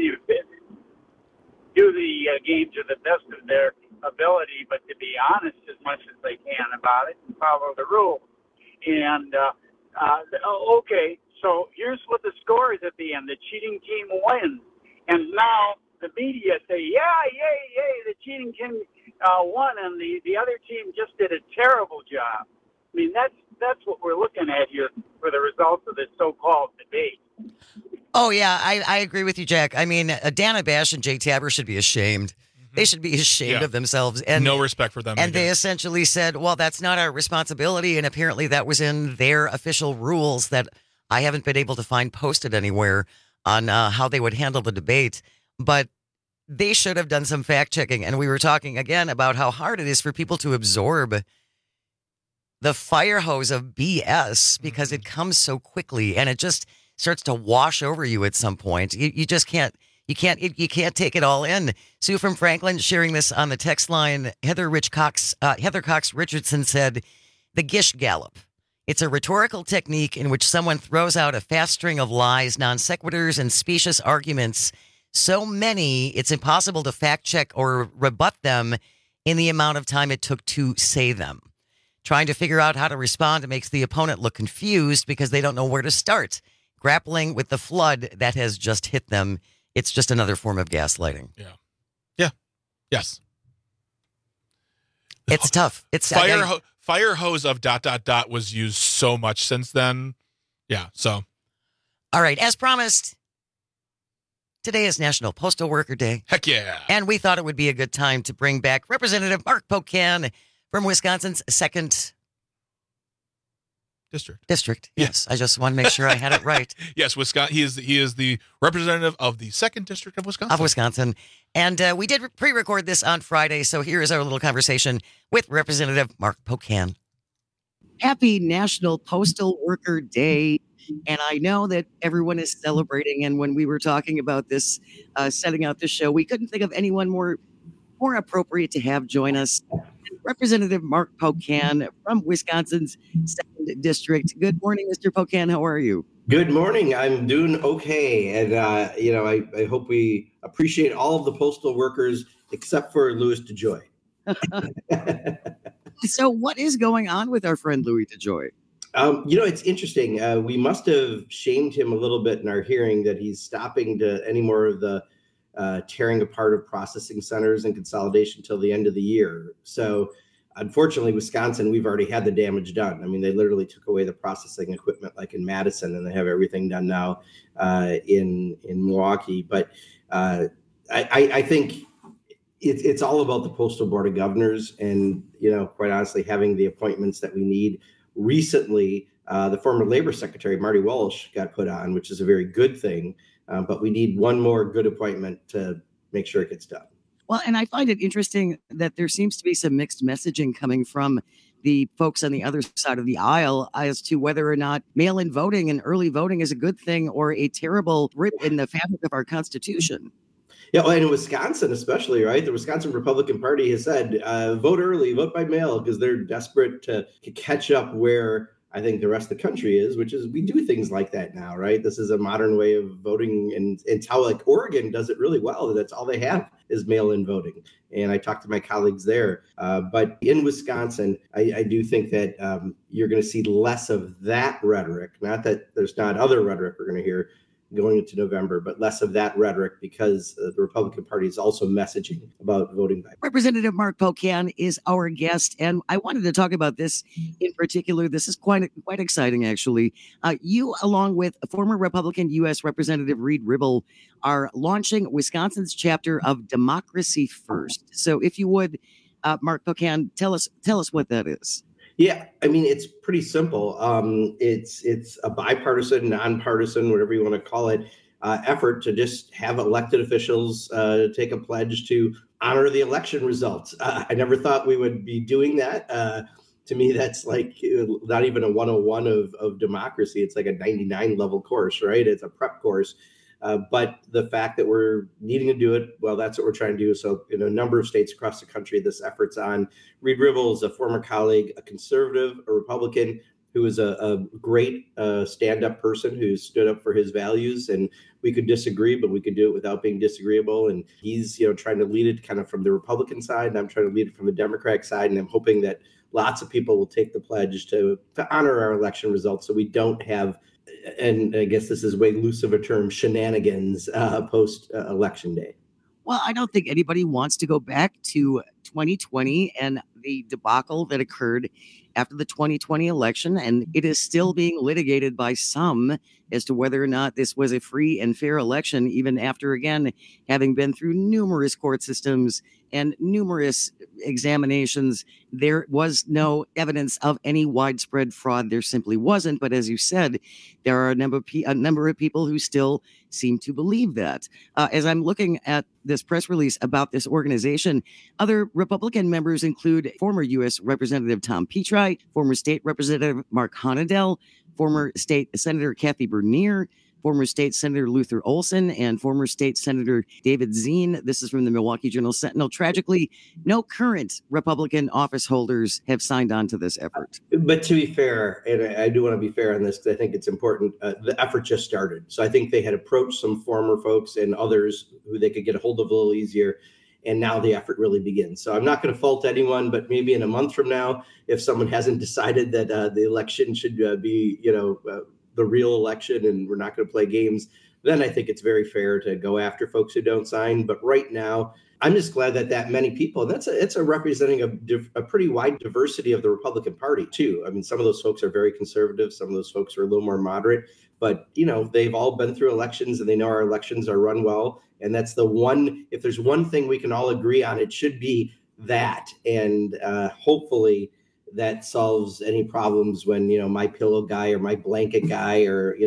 the game to the best of their ability, but to be honest as much as they can about it and follow the rules. And okay, so here's what the score is at the end. The cheating team wins, and now the media say, yay, the cheating team won, and the other team just did a terrible job. I mean, that's what we're looking at here for the results of this so-called debate. Oh, yeah, I agree with you, Jack. I mean, Dana Bash and Jake Tapper should be ashamed. Mm-hmm. They should be ashamed of themselves. And no respect for them. And they essentially said, well, that's not our responsibility, and apparently that was in their official rules that I haven't been able to find posted anywhere on how they would handle the debate. But they should have done some fact-checking, and we were talking again about how hard it is for people to absorb the fire hose of BS because it comes so quickly, and it just starts to wash over you at some point. You just can't take it all in. Sue from Franklin sharing this on the text line. Heather Cox Richardson said, the Gish Gallop. It's a rhetorical technique in which someone throws out a fast string of lies, non sequiturs, and specious arguments. So many, it's impossible to fact check or rebut them in the amount of time it took to say them. Trying to figure out how to respond makes the opponent look confused because they don't know where to start. Grappling with the flood that has just hit them. It's just another form of gaslighting. Yeah. Yes. It's tough. It's fire hose of ... was used so much since then. Yeah. So. All right. As promised, today is National Postal Worker Day. Heck yeah. And we thought it would be a good time to bring back Representative Mark Pocan from Wisconsin's 2nd District. Yes. I just want to make sure I had it right. Yes, Wisconsin. He is the representative of the 2nd District of Wisconsin. And we did pre-record this on Friday, so here is our little conversation with Representative Mark Pocan. Happy National Postal Worker Day. And I know that everyone is celebrating. And when we were talking about this, setting out the show, we couldn't think of anyone more appropriate to have join us. Representative Mark Pocan from Wisconsin's 2nd District. Good morning, Mr. Pocan. How are you? Good morning. I'm doing okay. And, I hope we appreciate all of the postal workers except for Louis DeJoy. So what is going on with our friend Louis DeJoy? It's interesting. We must have shamed him a little bit in our hearing that he's stopping to any more of the tearing apart of processing centers and consolidation till the end of the year. So unfortunately, Wisconsin, we've already had the damage done. I mean, they literally took away the processing equipment like in Madison, and they have everything done now in Milwaukee. But I think it's all about the Postal Board of Governors and, quite honestly, having the appointments that we need. Recently, the former Labor Secretary, Marty Walsh, got put on, which is a very good thing. But we need one more good appointment to make sure it gets done. Well, and I find it interesting that there seems to be some mixed messaging coming from the folks on the other side of the aisle as to whether or not mail-in voting and early voting is a good thing or a terrible rip in the fabric of our Constitution. Yeah, well, and in Wisconsin especially, right? The Wisconsin Republican Party has said, vote early, vote by mail, because they're desperate to catch up where I think the rest of the country is, which is we do things like that now, right? This is a modern way of voting, and it's how like Oregon does it really well. That's all they have is mail-in voting. And I talked to my colleagues there. But in Wisconsin, I do think that you're going to see less of that rhetoric. Not that there's not other rhetoric we're going to hear going into November, but less of that rhetoric because the Republican Party is also messaging about voting by. Representative Mark Pocan is our guest, and I wanted to talk about this in particular. This is quite exciting, actually. You, along with former Republican U.S. Representative Reed Ribble, are launching Wisconsin's chapter of Democracy First. So, if you would, Mark Pocan, tell us what that is. Yeah, I mean, it's pretty simple. It's a bipartisan, nonpartisan, whatever you want to call it, effort to just have elected officials take a pledge to honor the election results. I never thought we would be doing that. To me, that's like not even a 101 of democracy. It's like a 99 level course, right? It's a prep course. But the fact that we're needing to do it, well, that's what we're trying to do. So in a number of states across the country, this effort's on. Reed Ribble is a former colleague, a conservative, a Republican, who is a great stand-up person who stood up for his values. And we could disagree, but we could do it without being disagreeable. And he's, trying to lead it kind of from the Republican side, and I'm trying to lead it from the Democratic side. And I'm hoping that lots of people will take the pledge to honor our election results so we don't have, and I guess this is way loose of a term, shenanigans post-election day. Well, I don't think anybody wants to go back to 2020 and the debacle that occurred after the 2020 election, and it is still being litigated by some as to whether or not this was a free and fair election, even after, again, having been through numerous court systems and numerous examinations. There was no evidence of any widespread fraud. There simply wasn't. But as you said, there are a number of people who still seem to believe that. As I'm looking at this press release about this organization, other Republican members include former U.S. Representative Tom Petri, former State Representative Mark Honadell, former State Senator Kathy Bernier, former State Senator Luther Olson, and former State Senator David Zien. This is from the Milwaukee Journal-Sentinel. Tragically, no current Republican office holders have signed on to this effort. But to be fair, and I do want to be fair on this because I think it's important, the effort just started. So I think they had approached some former folks and others who they could get a hold of a little easier. And now the effort really begins. So I'm not going to fault anyone, but maybe in a month from now, if someone hasn't decided that the election should be, the real election and we're not going to play games, then I think it's very fair to go after folks who don't sign. But right now, I'm just glad that many people, and it's representing a pretty wide diversity of the Republican Party too. I mean, some of those folks are very conservative. Some of those folks are a little more moderate, but they've all been through elections and they know our elections are run well. And that's the one, if there's one thing we can all agree on, it should be that. And hopefully that solves any problems when, my pillow guy or my blanket guy or,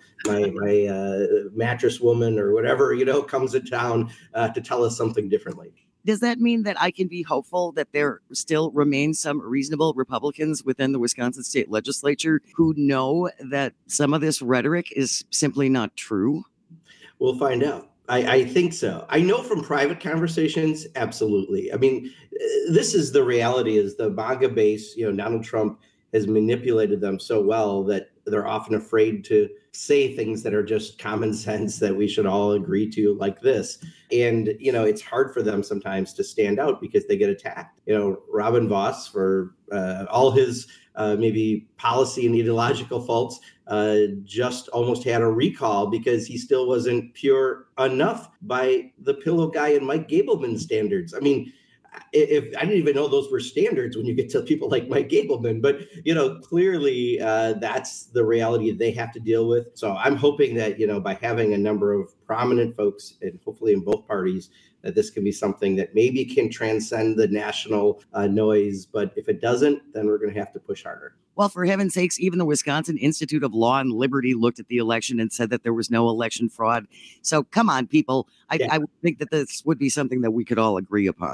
my mattress woman or whatever, comes to town to tell us something differently. Does that mean that I can be hopeful that there still remain some reasonable Republicans within the Wisconsin state legislature who know that some of this rhetoric is simply not true? We'll find out. I think so. I know from private conversations, absolutely. I mean, this is the reality is the MAGA base, Donald Trump has manipulated them so well that they're often afraid to say things that are just common sense that we should all agree to like this. And, it's hard for them sometimes to stand out because they get attacked. Robin Vos, for all his maybe policy and ideological faults, just almost had a recall because he still wasn't pure enough by the pillow guy and Mike Gableman standards. I mean, if I didn't even know those were standards when you get to people like Mike Gableman, but clearly that's the reality they have to deal with. So I'm hoping that by having a number of prominent folks and hopefully in both parties, that this can be something that maybe can transcend the national noise. But if it doesn't, then we're going to have to push harder. Well, for heaven's sakes, even the Wisconsin Institute of Law and Liberty looked at the election and said that there was no election fraud. So come on, people. I would think that this would be something that we could all agree upon.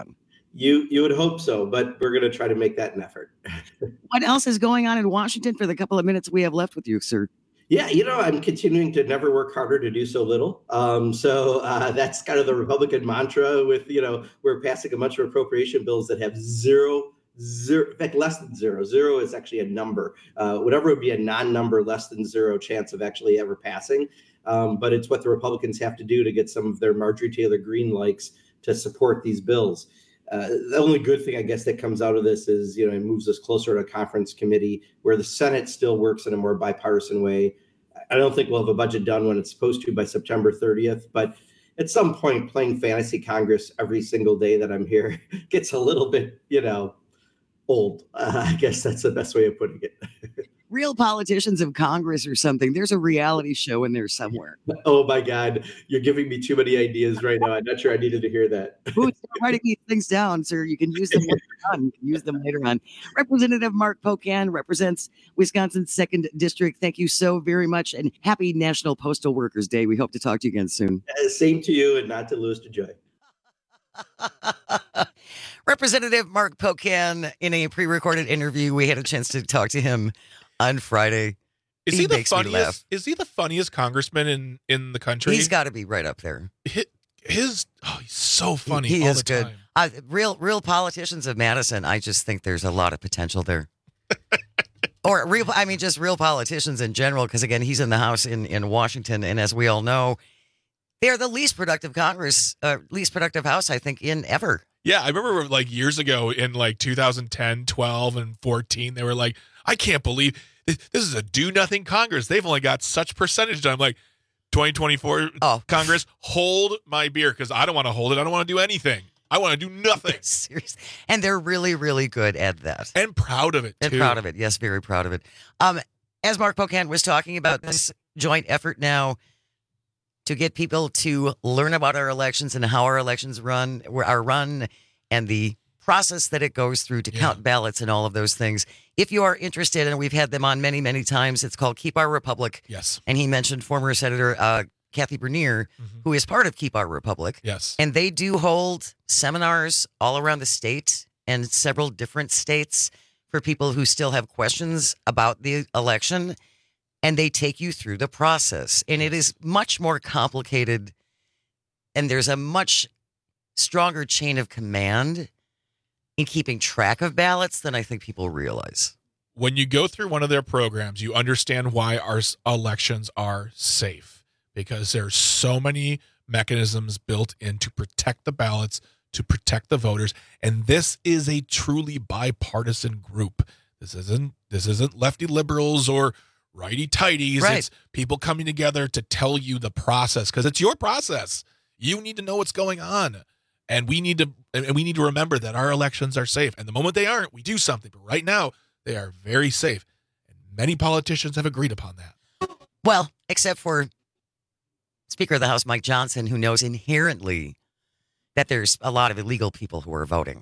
You would hope so, but we're going to try to make that an effort. What else is going on in Washington for the couple of minutes we have left with you, sir? Yeah, I'm continuing to never work harder to do so little. So that's kind of the Republican mantra with, we're passing a bunch of appropriation bills that have zero, in fact, less than zero. Zero is actually a number. Whatever would be a non-number, less than zero chance of actually ever passing. But it's what the Republicans have to do to get some of their Marjorie Taylor Greene likes to support these bills. The only good thing, I guess, that comes out of this is, it moves us closer to a conference committee where the Senate still works in a more bipartisan way. I don't think we'll have a budget done when it's supposed to by September 30th, but at some point playing fantasy Congress every single day that I'm here gets a little bit, old. I guess that's the best way of putting it. Real Politicians of Congress or something. There's a reality show in there somewhere. Oh my God. You're giving me too many ideas right now. I'm not sure I needed to hear that. Start writing these things down, sir. You can use them later on. Representative Mark Pocan represents Wisconsin's 2nd District. Thank you so very much, and happy National Postal Workers Day. We hope to talk to you again soon. Same to you, and not to lose to joy. Representative Mark Pocan, in a pre-recorded interview, we had a chance to talk to him on Friday. Is he the funniest? Is he the funniest congressman in the country? He's got to be right up there. He's so funny. He all is the good. time. Real Politicians of Madison. I just think there's a lot of potential there. Just real politicians in general. Because again, he's in the House in Washington, and as we all know, they're the least productive least productive House, I think, in ever. Yeah, I remember like years ago in like 2010, 12, and 14, they were like, I can't believe this is a do-nothing Congress. They've only got such percentage done. I'm like, 2024 Congress, hold my beer because I don't want to hold it. I don't want to do anything. I want to do nothing. Seriously. And they're really, really good at that. And proud of it, too. And proud of it. Yes, very proud of it. As Mark Pocan was talking about this joint effort now to get people to learn about our elections and how our elections are run and the process that it goes through to count ballots and all of those things. If you are interested, and we've had them on many, many times, it's called Keep Our Republic. Yes. And he mentioned former Senator Kathy Bernier, who is part of Keep Our Republic. Yes. And they do hold seminars all around the state and several different states for people who still have questions about the election. And they take you through the process. And it is much more complicated. And there's a much stronger chain of command in keeping track of ballots than I think people realize. When you go through one of their programs, you understand why our elections are safe, because there's so many mechanisms built in to protect the ballots, to protect the voters. And this is a truly bipartisan group. This isn't lefty liberals or righty tighties. Right. It's people coming together to tell you the process, because it's your process. You need to know what's going on. And we need to remember that our elections are safe. And the moment they aren't, we do something. But right now, they are very safe. And many politicians have agreed upon that. Well, except for Speaker of the House Mike Johnson, who knows inherently that there's a lot of illegal people who are voting.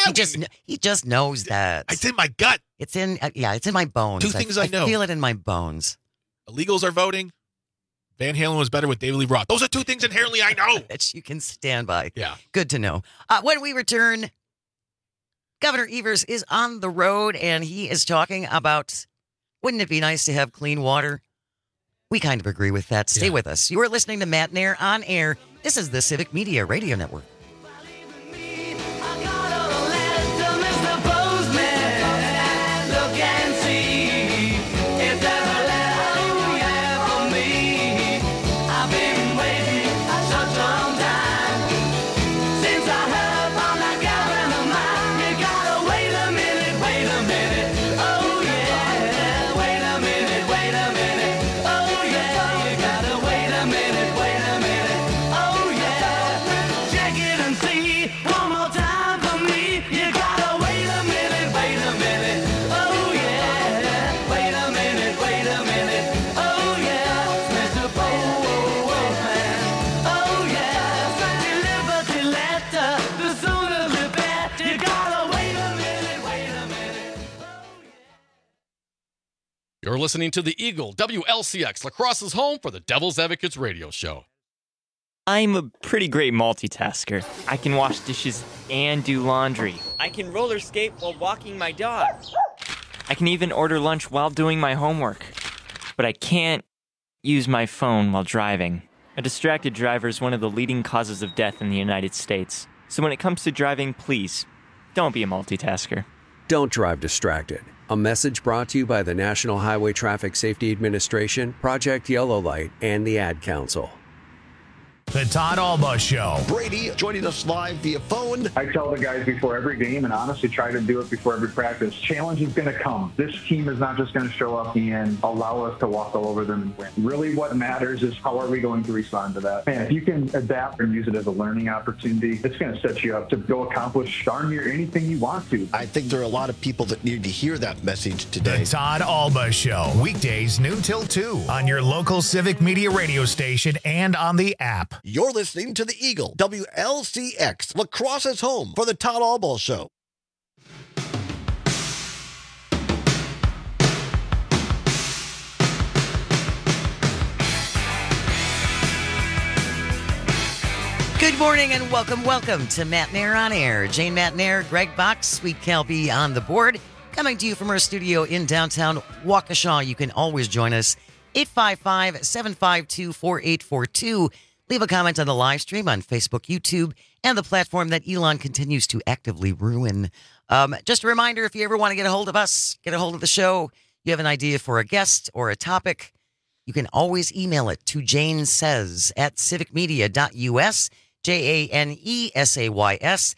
He just knows that. It's in my gut. It's in my bones. Two things I know. I feel it in my bones. Illegals are voting. Van Halen was better with David Lee Roth. Those are two things inherently I know. That you can stand by. Yeah. Good to know. When we return, Governor Evers is on the road, and he is talking about, wouldn't it be nice to have clean water? We kind of agree with that. Stay with us. You are listening to Matt Nair on air. This is the Civic Media Radio Network. You're listening to the Eagle WLCX, La Crosse's home for the Devil's Advocates radio show. I'm a pretty great multitasker. I can wash dishes and do laundry. I can roller skate while walking my dog. I can even order lunch while doing my homework. But I can't use my phone while driving. A distracted driver is one of the leading causes of death in the United States. So when it comes to driving, please, don't be a multitasker. Don't drive distracted. A message brought to you by the National Highway Traffic Safety Administration, Project Yellow Light, and the Ad Council. The Todd Alba Show. Brady joining us live via phone. I tell the guys before every game, and honestly try to do it before every practice, challenge is going to come. This team is not just going to show up and allow us to walk all over them and win. Really what matters is how are we going to respond to that. And if you can adapt and use it as a learning opportunity, it's going to set you up to go accomplish darn near anything you want to. I think there are a lot of people that need to hear that message today. The Todd Alba Show. Weekdays noon till 2 on your local Civic Media radio station and on the app. You're listening to the Eagle, WLCX, La Crosse's home for the Todd Alba Show. Good morning and welcome to Matt Nair on Air. Jane Matt Nair, Greg Box, Sweet Calby on the board. Coming to you from our studio in downtown Waukesha. You can always join us, 855-752-4842. Leave a comment on the live stream on Facebook, YouTube, and the platform that Elon continues to actively ruin. Just a reminder, if you ever want to get a hold of us, get a hold of the show, you have an idea for a guest or a topic, you can always email it to janesays@civicmedia.us, JANESAYS,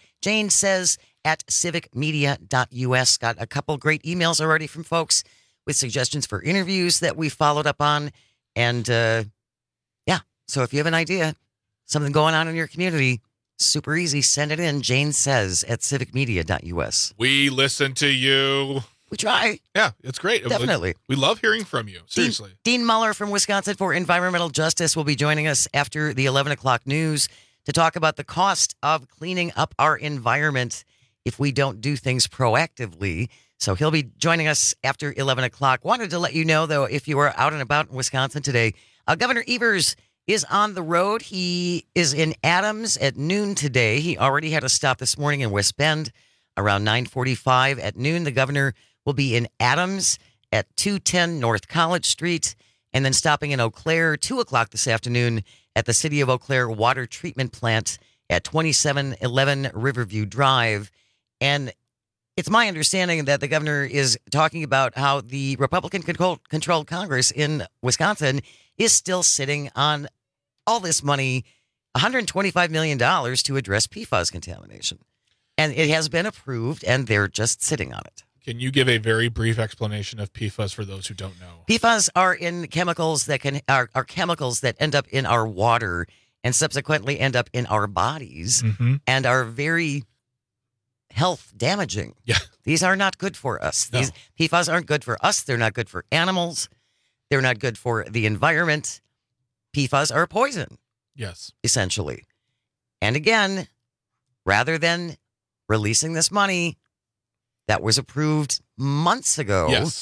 janesays@civicmedia.us. Got a couple great emails already from folks with suggestions for interviews that we followed up on. And, so if you have an idea, something going on in your community, super easy, send it in, janesays@civicmedia.us. We listen to you. We try. Yeah, it's great. Definitely. We love hearing from you. Seriously. Dean Muller from Wisconsin for Environmental Justice will be joining us after the 11 o'clock news to talk about the cost of cleaning up our environment if we don't do things proactively. So he'll be joining us after 11 o'clock. Wanted to let you know, though, if you were out and about in Wisconsin today, Governor Evers is on the road. He is in Adams at noon today. He already had a stop this morning in West Bend around 9:45 at noon. The governor will be in Adams at 210 North College Street and then stopping in Eau Claire 2 o'clock this afternoon at the City of Eau Claire Water Treatment Plant at 2711 Riverview Drive. And it's my understanding that the governor is talking about how the Republican-controlled Congress in Wisconsin is still sitting on all this money, $125 million to address PFAS contamination. And it has been approved, and they're just sitting on it. Can you give a very brief explanation of PFAS for those who don't know? PFAS are in chemicals that are chemicals that end up in our water and subsequently end up in our bodies and are very health damaging. Yeah. These are not good for us. No. These PFAS aren't good for us. They're not good for animals. They're not good for the environment. PFAS are poison. Yes. Essentially. And again, rather than releasing this money that was approved months ago, yes,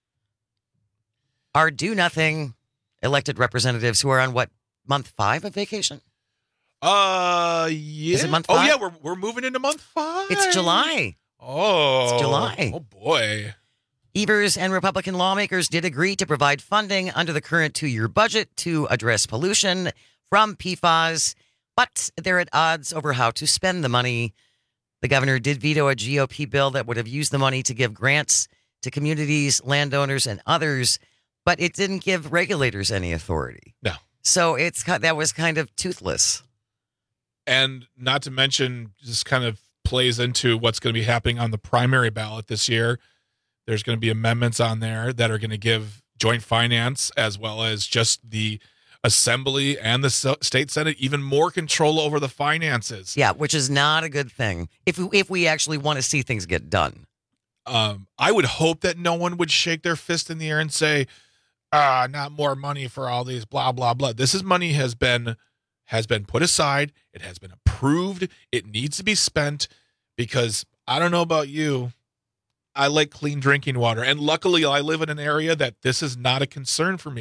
our do-nothing elected representatives who are on, what, month 5 of vacation? Yeah. Is it month 5? Oh, yeah, we're moving into month 5. It's July. Oh. It's July. Oh, boy. Evers and Republican lawmakers did agree to provide funding under the current 2-year budget to address pollution from PFAS, but they're at odds over how to spend the money. The governor did veto a GOP bill that would have used the money to give grants to communities, landowners, and others, but it didn't give regulators any authority. No. So that was kind of toothless. And not to mention, this kind of plays into what's going to be happening on the primary ballot this year. There's going to be amendments on there that are going to give joint finance as well as just the Assembly and the state Senate even more control over the finances. Yeah, which is not a good thing if we actually want to see things get done. I would hope that no one would shake their fist in the air and say, not more money for all these blah, blah, blah. This money has been put aside. It has been approved. It needs to be spent because I don't know about you. I like clean drinking water. And luckily I live in an area that this is not a concern for me.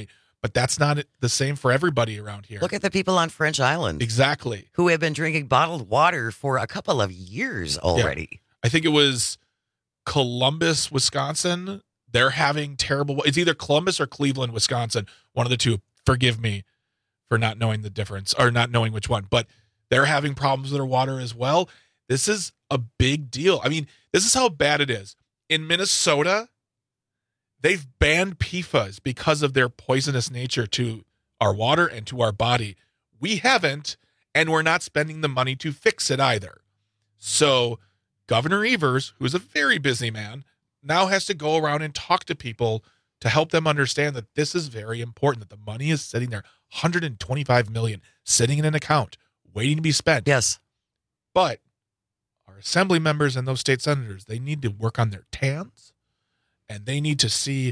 But that's not the same for everybody around here. Look at the people on French Island. Exactly. Who have been drinking bottled water for a couple of years already. Yeah. I think it was Columbus, Wisconsin. They're having terrible. It's either Columbus or Cleveland, Wisconsin. One of the two. Forgive me for not knowing the difference or not knowing which one. But they're having problems with their water as well. This is a big deal. I mean, this is how bad it is. In Minnesota, they've banned PFAS because of their poisonous nature to our water and to our body. We haven't, and we're not spending the money to fix it either. So Governor Evers, who's a very busy man, now has to go around and talk to people to help them understand that this is very important, that the money is sitting there, $125 million, sitting in an account, waiting to be spent. Yes. But our assembly members and those state senators, they need to work on their TANs, and they need to see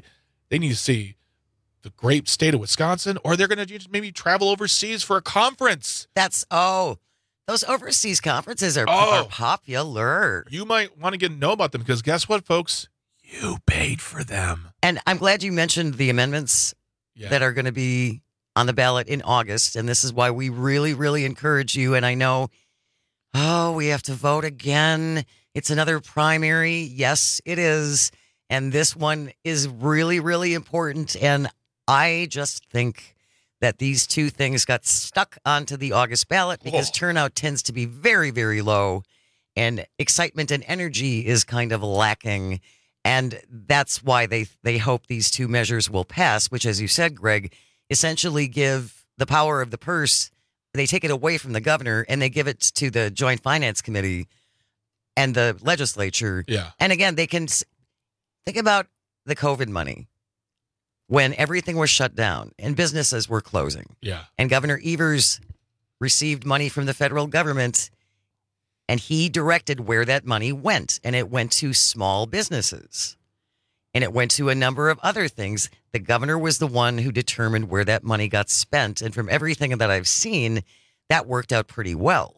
the great state of Wisconsin, or they're going to just maybe travel overseas for a conference. Those overseas conferences are popular. You might want to know about them because guess what, folks? You paid for them. And I'm glad you mentioned the amendments that are going to be on the ballot in August. And this is why we really, really encourage you. And I know, we have to vote again. It's another primary. Yes, it is. And this one is really, really important. And I just think that these two things got stuck onto the August ballot because turnout tends to be very, very low. And excitement and energy is kind of lacking. And that's why they hope these two measures will pass, which, as you said, Greg, essentially give the power of the purse. They take it away from the governor and they give it to the Joint Finance Committee and the legislature. Yeah. And again, they can think about the COVID money when everything was shut down and businesses were closing. Yeah. And Governor Evers received money from the federal government. And he directed where that money went. And it went to small businesses. And it went to a number of other things. The governor was the one who determined where that money got spent. And from everything that I've seen, that worked out pretty well.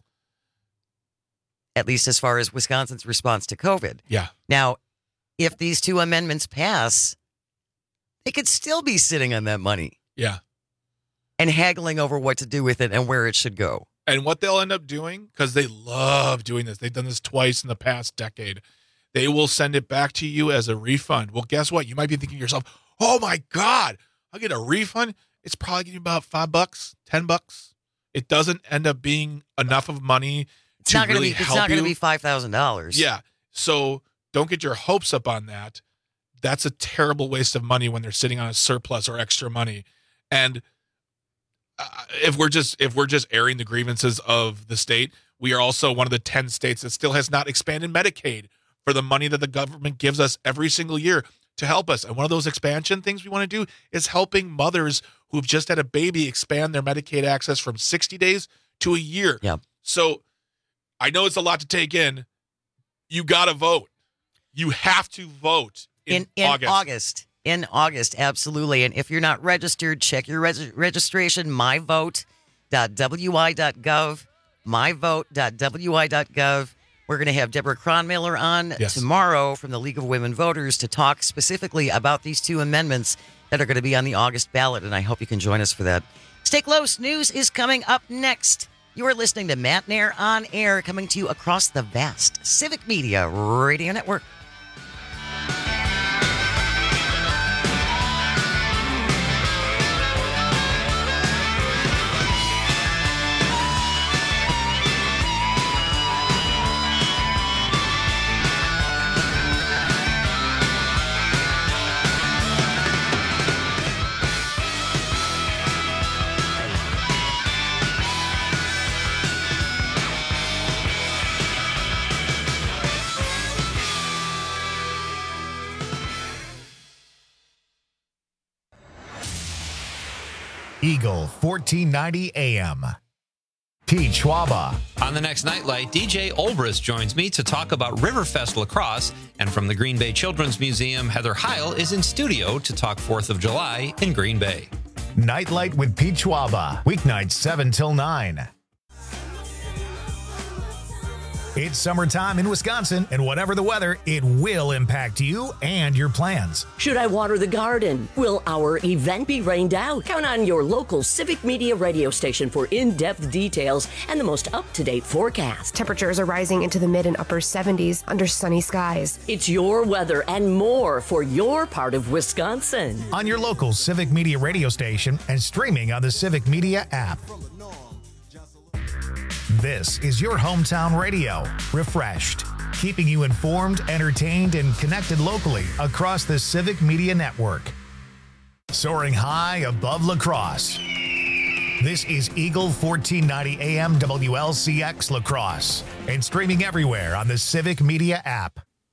At least as far as Wisconsin's response to COVID. Yeah. Now, if these two amendments pass, they could still be sitting on that money. Yeah. And haggling over what to do with it and where it should go. And what they'll end up doing, because they love doing this, they've done this twice in the past decade, they will send it back to you as a refund. Well, guess what? You might be thinking to yourself, oh my God, I'll get a refund. It's probably getting about $5, $10. It doesn't end up being enough of money to really help you. It's not going to be $5,000. Yeah. So don't get your hopes up on that. That's a terrible waste of money when they're sitting on a surplus or extra money. And if we're just airing the grievances of the state, we are also one of the 10 states that still has not expanded Medicaid for the money that the government gives us every single year to help us. And one of those expansion things we want to do is helping mothers who've just had a baby expand their Medicaid access from 60 days to a year. Yeah. So I know it's a lot to take in. You got to vote. You have to vote in August. In August, absolutely. And if you're not registered, check your registration, myvote.wi.gov, myvote.wi.gov. We're going to have Deborah Cronmiller on tomorrow from the League of Women Voters to talk specifically about these two amendments that are going to be on the August ballot, and I hope you can join us for that. Stay close. News is coming up next. You are listening to Matt Nair on Air, coming to you across the vast Civic Media Radio Network. Eagle 1490 AM. Pete Schwaba. On the next Nightlight, DJ Olbrist joins me to talk about Riverfest Lacrosse. And from the Green Bay Children's Museum, Heather Heil is in studio to talk 4th of July in Green Bay. Nightlight with Pete Schwaba. Weeknights 7 till 9. It's summertime in Wisconsin, and whatever the weather, it will impact you and your plans. Should I water the garden? Will our event be rained out? Count on your local Civic Media radio station for in-depth details and the most up-to-date forecast. Temperatures are rising into the mid and upper 70s under sunny skies. It's your weather and more for your part of Wisconsin. On your local Civic Media radio station and streaming on the Civic Media app. This is your hometown radio, refreshed, keeping you informed, entertained, and connected locally across the Civic Media Network. Soaring high above La Crosse. This is Eagle 1490 AM WLCX La Crosse and streaming everywhere on the Civic Media app.